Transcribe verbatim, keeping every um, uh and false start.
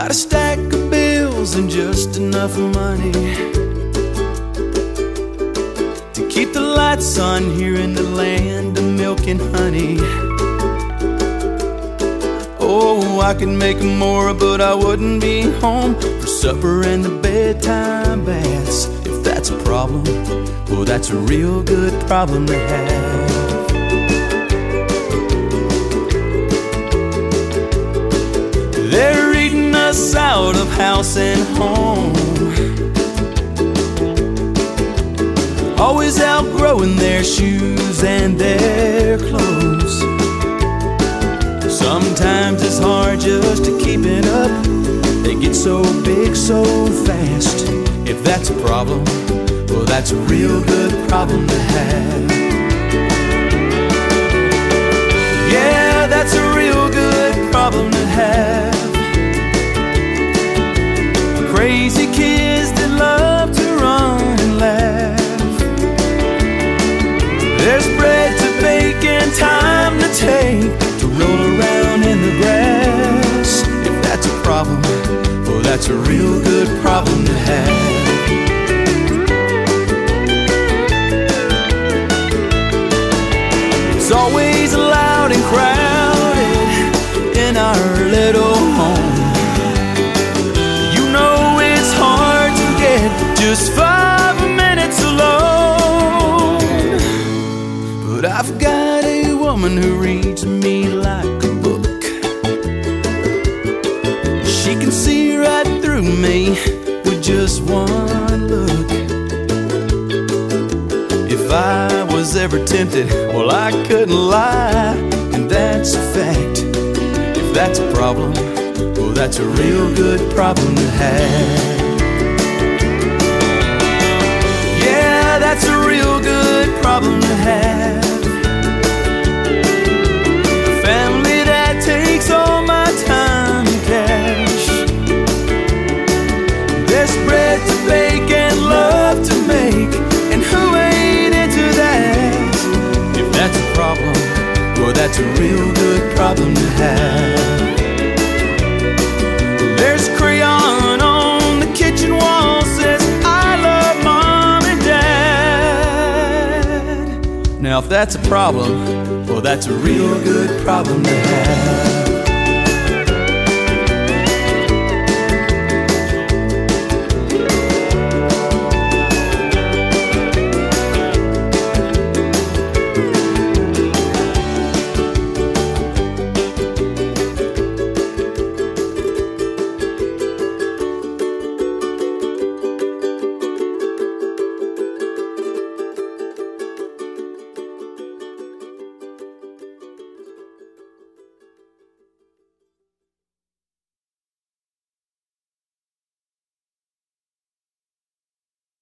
Got a stack of bills and just enough money to keep the lights on here in the land of milk and honey. Oh, I could make more, but I wouldn't be home for supper and the bedtime baths. If that's a problem, well, that's a real good problem to have. They're eating us out of house and home, always outgrowing their shoes and their clothes. Sometimes it's hard just to keep it up. They get so big so fast. If that's a problem, well, that's a real good problem to have. Yeah, that's a real good problem to have. Crazy kids that love to run and laugh. There's bread to bake and time to take to roll around in the grass. If that's a problem, well, that's a real good problem to have. It's always loud and crowded in our little home. You know it's hard to get just five minutes alone. But I've got a woman who reads me like a book. She can see right through me with just one look. If I was ever tempted, well, I couldn't lie, and that's a fact. If that's a problem, well, that's a real good problem to have. Yeah, that's a real good problem to have. A family that takes all my time and cash. There's bread to bake and love to make, and who ain't into that? If that's a problem, well, that's a real good problem to have. There's crayon on the kitchen wall, says I love Mom and Dad. Now if that's a problem, well, that's a real good problem to have.